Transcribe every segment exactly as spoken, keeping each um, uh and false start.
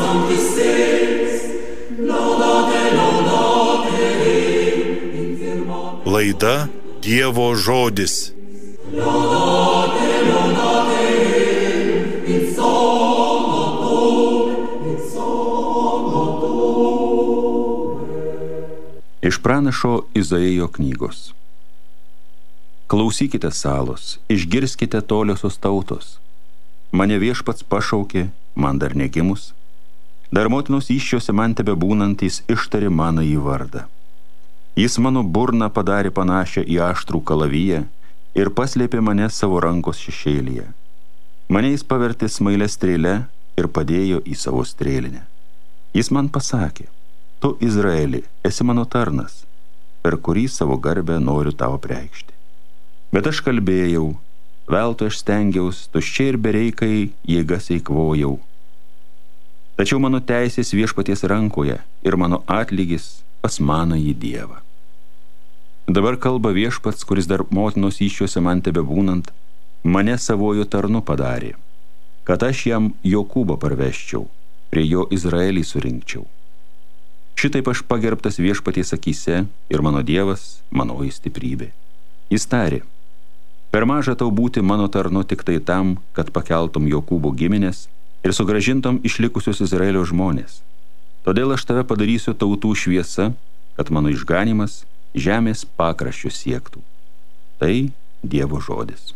Laida Dievo žodis. Iš pranašo Izaijo knygos. Klausykite salos, išgirskite toliosios tautos. Mane Viešpats pašaukė, man dar negimus. Dar motinos įsčiose man tebebūnantys ištari mano į vardą. Jis mano burną padarė panašią į aštrų kalaviją ir paslėpė mane savo rankos šešėlyje. Mane jis pavertė smailę strėlę ir padėjo į savo strėlinę. Jis man pasakė: tu, Izraeli, esi mano tarnas, per kurį savo garbę noriu tau apreikšti. Bet aš kalbėjau, veltui aš stengiaus, tuščiai ir bereikai jėgas eikvojau. Tačiau mano teisės Viešpaties rankoje ir mano atlygis pas manąjį Dievą. Dabar kalba Viešpats, kuris dar motinos įsčiose man tebebūnant, mane savojo tarnu padarė, kad aš jam Jokūbą parveščiau, prie jo Izraelį surinkčiau. Šitaip aš pagerbtas Viešpaties akyse ir mano Dievas manoji stiprybė. Jis tarė: per maža tau būti mano tarnu tik tai tam, kad pakeltum Jokūbo giminės ir sugrąžintum išlikusius Izraelio žmonės. Todėl aš tave padarysiu tautų šviesa, kad mano išganimas žemės pakraščių siektų. Tai Dievo žodis.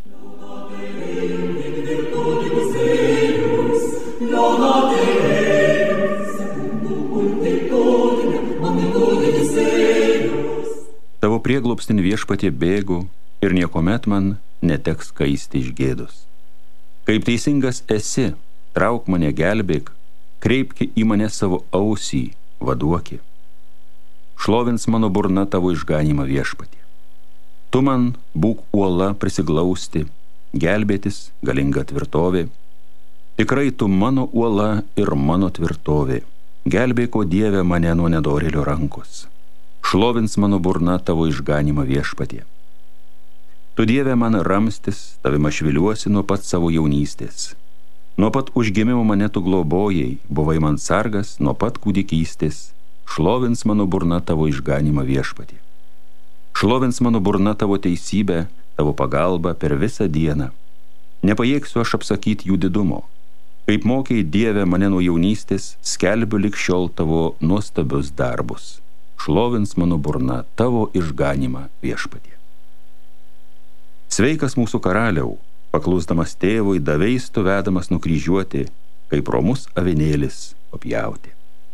Tavo prieglobstin Viešpatie bėgu ir niekomet man neteks kaisti iš gėdos. Kaip teisingas esi, trauk mane, gelbėk, kreipki į mane savo ausį, vaduoki. Šlovins mano burna tavo išganymą, Viešpatie. Tu man būk uola prisiglausti, gelbėtis, galinga tvirtovė. Tikrai tu mano uola ir mano tvirtovė. Gelbėk, o Dieve, mane nuo nedorėlio rankos. Šlovins mano burna tavo išganymą, Viešpatie. Tu, Dieve, man ramstis, tavim aš viliuosi nuo pat savo jaunystės. Nuo pat užgimimo mane tu globojai, buvai man sargas nuo pat kūdikystės. Šlovins mano burna tavo išganymą, Viešpatie. Šlovins mano burna tavo teisybę, tavo pagalbą per visą dieną. Nepajėgsiu aš apsakyti jų didumo. Kaip mokei, Dieve, mane nuo jaunystės, skelbiu lig šiol tavo nuostabius darbus. Šlovins mano burna tavo išganymą, Viešpatie. Sveikas mūsų karaliau, paklusdamas tėvui, daveis tu vedamas nukryžiuoti, kaip romus avinėlis papjauti.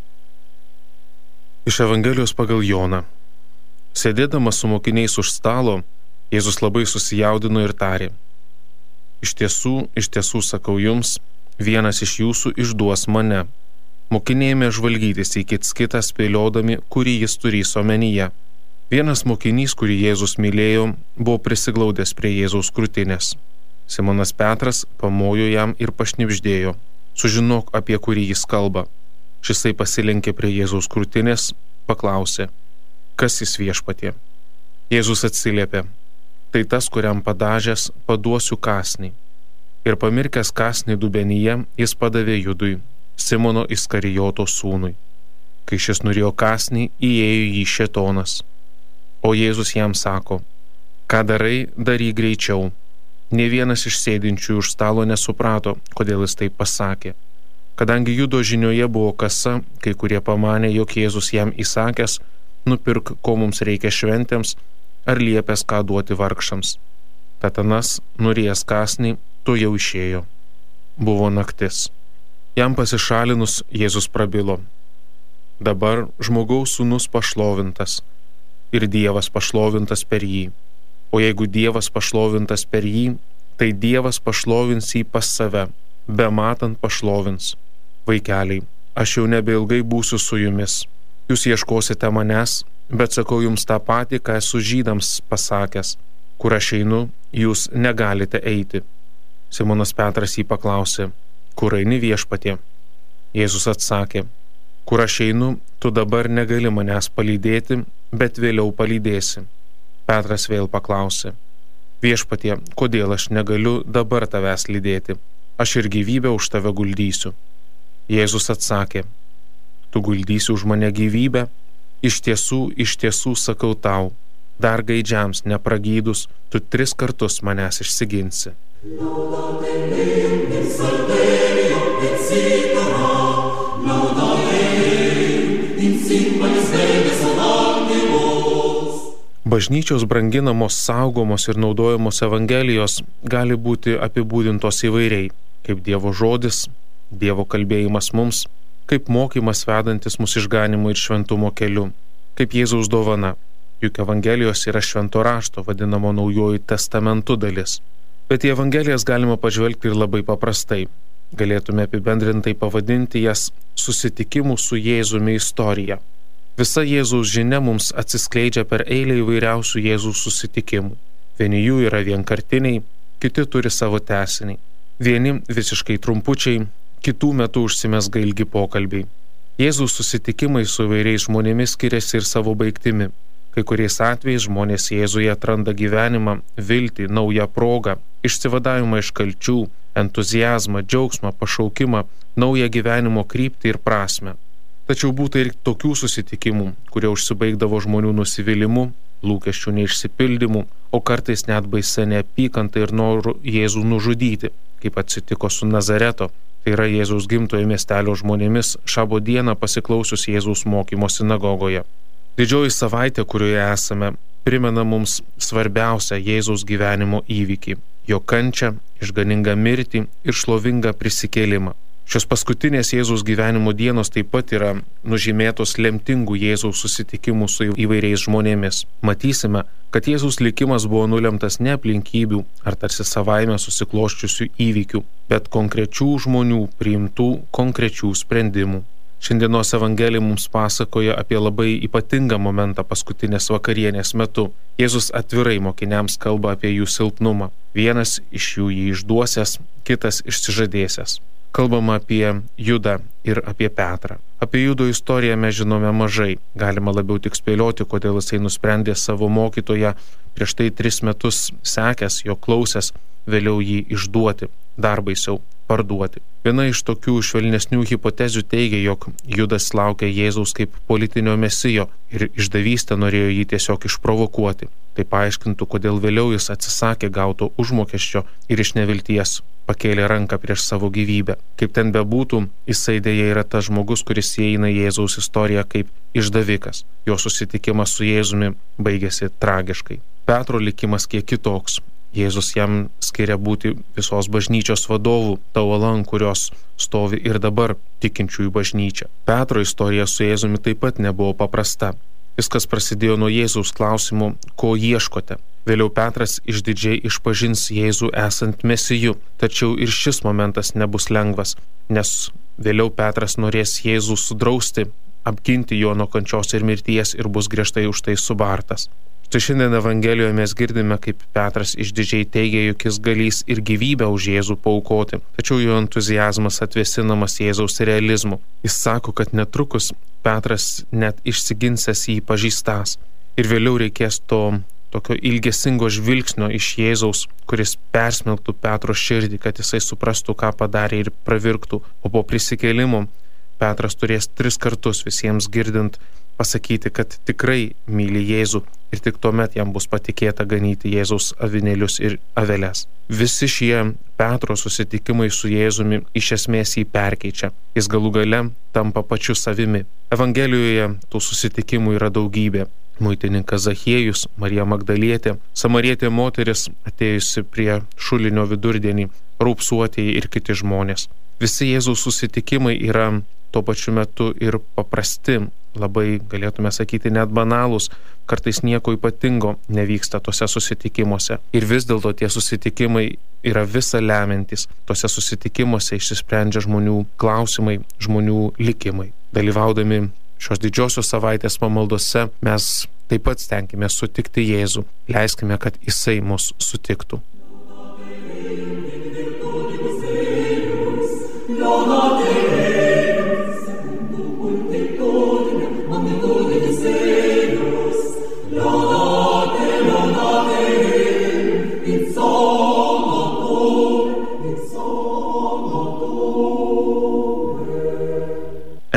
Iš Evangelijos pagal Joną. Sėdėdamas su mokiniais už stalo, Jėzus labai susijaudino ir tarė: Iš tiesų, iš tiesų sakau jums, vienas iš jūsų išduos mane. Mokiniai ėmė žvalgytis į kits kitą, spėliodami, kurį jis turės omenyje. Vienas mokinys, kurį Jėzus mylėjo, buvo prisiglaudęs prie Jėzaus krūtinės. Simonas Petras pamojo jam ir pašnibždėjo: sužinok, apie kurį jis kalba. Šisai pasilenkė prie Jėzaus krūtinės, paklausė: kas jis, Viešpatie? Jėzus atsiliepė: tai tas, kuriam padažęs paduosiu kąsnį. Ir pamirkęs kąsnį dubenyje, jis padavė Judui, Simono Iskarijoto sūnui. Kai šis norėjo kąsnį, įėjo jį šėtonas. O Jėzus jam sako: ką darai, daryk greičiau. Nė vienas iš sėdinčių už stalo nesuprato, kodėl jis taip pasakė. Kadangi Judo žinioje buvo kasa, kai kurie pamanė, jog Jėzus jam įsakęs: nupirk, ko mums reikia šventėms, ar liepęs, ką duoti vargšams. Tad anas, norėjęs kąsnį, tu jau išėjo. Buvo naktis. Jam pasišalinus, Jėzus prabilo: dabar žmogaus sūnus pašlovintas ir Dievas pašlovintas per jį. O jeigu Dievas pašlovintas per jį, tai Dievas pašlovins jį pas save, bematant pašlovins. Vaikeliai, aš jau nebeilgai būsiu su jumis. Jūs ieškosite manęs, bet sakau jums tą patį, ką esu žydams pasakęs: kur aš einu, jūs negalite eiti. Simonas Petras jį paklausė: kur eini, Viešpatie? Jėzus atsakė: kur aš einu, tu dabar negali manęs palydėti, bet vėliau palydėsi. Petras vėl paklausė: Viešpatie, kodėl aš negaliu dabar tavęs lydėti? Aš ir gyvybę už tave guldysiu. Jėzus atsakė, tu guldysi už mane gyvybę, iš tiesų, iš tiesų sakau tau, dar gaidžiams nepragydus, tu tris kartus manęs išsiginsi. Bažnyčios branginamos, saugomos ir naudojamos evangelijos gali būti apibūdintos įvairiai, kaip Dievo žodis, Dievo kalbėjimas mums, kaip mokymas vedantis mus išganimo ir šventumo keliu, kaip Jėzaus dovana, juk evangelijos yra švento rašto, vadinamo Naujuoju testamentu dalis. Bet į evangelijas galima pažvelgti ir labai paprastai. Galėtume apibendrintai pavadinti jas susitikimų su Jėzumi istorija. Visa Jėzaus žinia mums atsiskleidžia per eilę įvairiausių Jėzaus susitikimų. Vieni jų yra vienkartiniai, kiti turi savo tęsinį. Vieni visiškai trumpučiai, kitų metų užsimezga ilgi pokalbiai. Jėzaus susitikimai su įvairiais žmonėmis skiriasi ir savo baigtimi. Kai kuriais atvejais žmonės Jėzuje atranda gyvenimą, viltį, naują progą, išsivadavimą iš kalčių, entuziazmą, džiaugsmą, pašaukimą, naują gyvenimo kryptį ir prasmę. Tačiau būta ir tokių susitikimų, kurie užsibaigdavo žmonių nusivylimu, lūkesčių neišsipildymu, o kartais net baisia neapykanta ir noru Jėzų nužudyti, kaip atsitiko su Nazareto, tai yra Jėzaus gimtojo miestelio žmonėmis, šabo dieną pasiklausius Jėzaus mokymo sinagogoje. Didžioji savaitė, kurioje esame, primena mums svarbiausią Jėzaus gyvenimo įvykį – jo kančią, išganingą mirtį ir šlovingą prisikėlimą. Šios paskutinės Jėzaus gyvenimo dienos taip pat yra nužymėtos lemtingų Jėzaus susitikimų su įvairiais žmonėmis. Matysime, kad Jėzaus likimas buvo nulemtas ne aplinkybių ar tarsi savaime susikloščiusių įvykių, bet konkrečių žmonių priimtų konkrečių sprendimų. Šiandienos Evangelija mums pasakoja apie labai ypatingą momentą paskutinės vakarienės metu. Jėzus atvirai mokiniams kalba apie jų silpnumą. Vienas iš jų jį išduosiąs, kitas išsižadėsiąs. Kalbama apie Judą ir apie Petrą. Apie Judo istoriją mes žinome mažai. Galima labiau tik spėlioti, kodėl jisai nusprendė savo mokytoją prieš tai tris metus sekęs, jo klausęs, vėliau jį išduoti, dar baisiau parduoti. Viena iš tokių švelnesnių hipotezių teigia, jog Judas laukia Jėzaus kaip politinio mesijo ir išdavystę norėjo jį tiesiog išprovokuoti. Tai paaiškintų, kodėl vėliau jis atsisakė gauto užmokesčio ir iš nevilties pakėlė ranką prieš savo gyvybę. Kaip ten bebūtų, jisai dėja yra tas žmogus, kuris įeina į Jėzaus istoriją kaip išdavikas. Jo susitikimas su Jėzumi baigėsi tragiškai. Petro likimas kiek kitoks. Jėzus jam skiria būti visos bažnyčios vadovų, ta uola, ant kurios stovi ir dabar tikinčiųjų bažnyčia. Petro istorija su Jėzumi taip pat nebuvo paprasta. Viskas prasidėjo nuo Jėzaus klausimų, ko ieškote. Vėliau Petras išdidžiai išpažins Jėzų esant mesiju, tačiau ir šis momentas nebus lengvas, nes vėliau Petras norės Jėzų sudrausti, apginti jo nuo kančios ir mirties ir bus griežtai už tai subartas. Tai šiandien Evangelijoje mes girdime, kaip Petras išdidžiai teigia, jog jis galys ir gyvybę už Jėzų paaukoti, tačiau jo entuziazmas atvėsinamas Jėzaus realizmu. Jis sako, kad netrukus Petras net išsiginsęs jį pažįstąs ir vėliau reikės to tokio ilgesingo žvilgsnio iš Jėzaus, kuris persmelktų Petro širdį, kad jisai suprastų, ką padarė ir pravirktų, o po prisikėlimo Petras turės tris kartus visiems girdint pasakyti, kad tikrai myli Jėzų ir tik tuomet jam bus patikėta ganyti Jėzaus avinėlius ir aveles. Visi šie Petro susitikimai su Jėzumi iš esmės jį perkeičia. Jis galų gale tampa pačiu savimi. Evangelijoje tų susitikimų yra daugybė. Muitininkas Zachiejus, Marija Magdalietė, samarietė moteris atėjusi prie šulinio vidurdienį, raupsuotieji ir kiti žmonės. Visi Jėzaus susitikimai yra tuo pačiu metu ir paprasti, labai galėtume sakyti net banalūs, kartais nieko ypatingo nevyksta tose susitikimuose. Ir vis dėlto tie susitikimai yra visa lemiantys. Tose susitikimuose išsisprendžia žmonių klausimai, žmonių likimai. Dalyvaudami šios didžiosios savaitės pamaldose mes taip pat stenkime sutikti Jėzų. Leiskime, kad jisai mus sutiktų.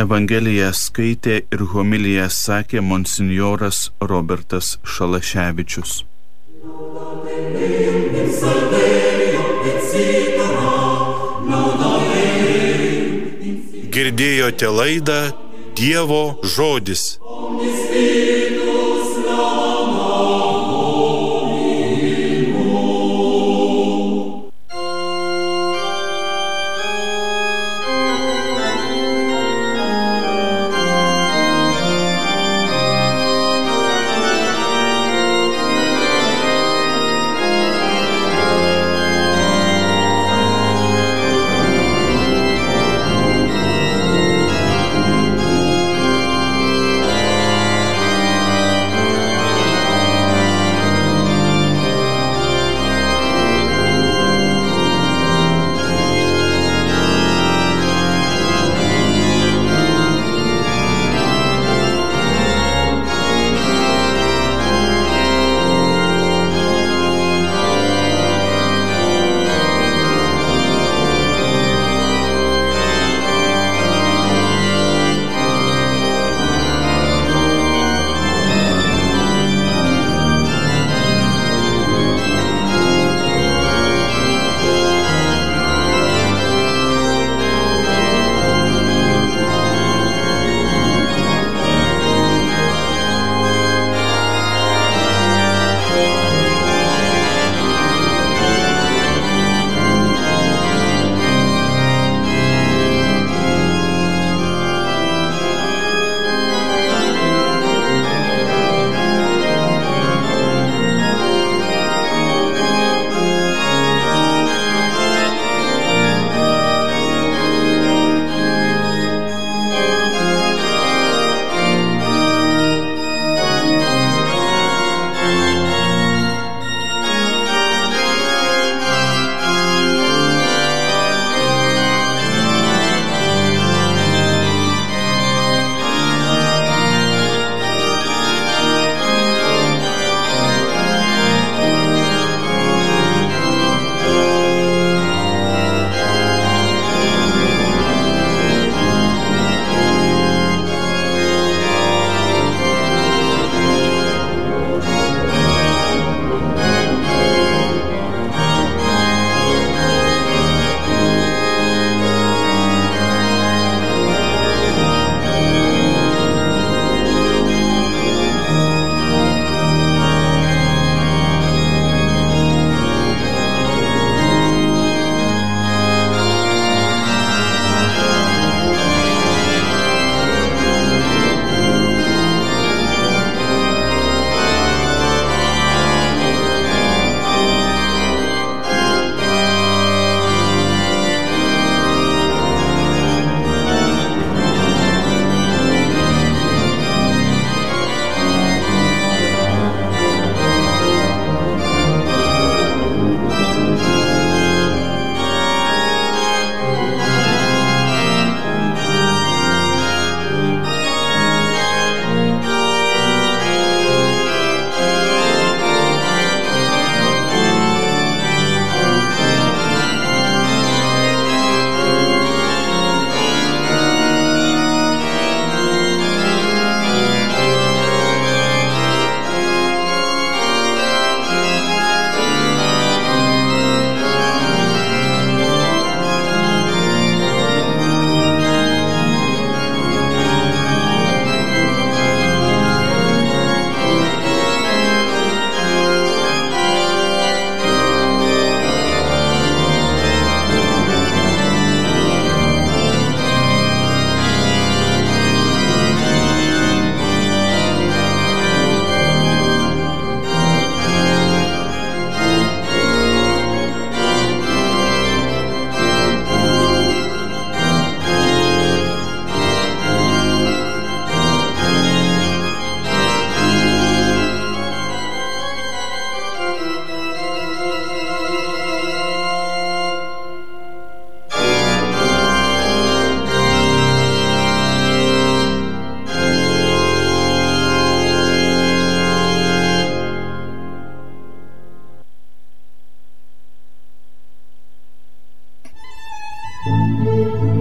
Evangeliją skaitė ir homiliją sakė monsinjoras Robertas Šalaševičius. Girdėjote laidą Dievo žodis.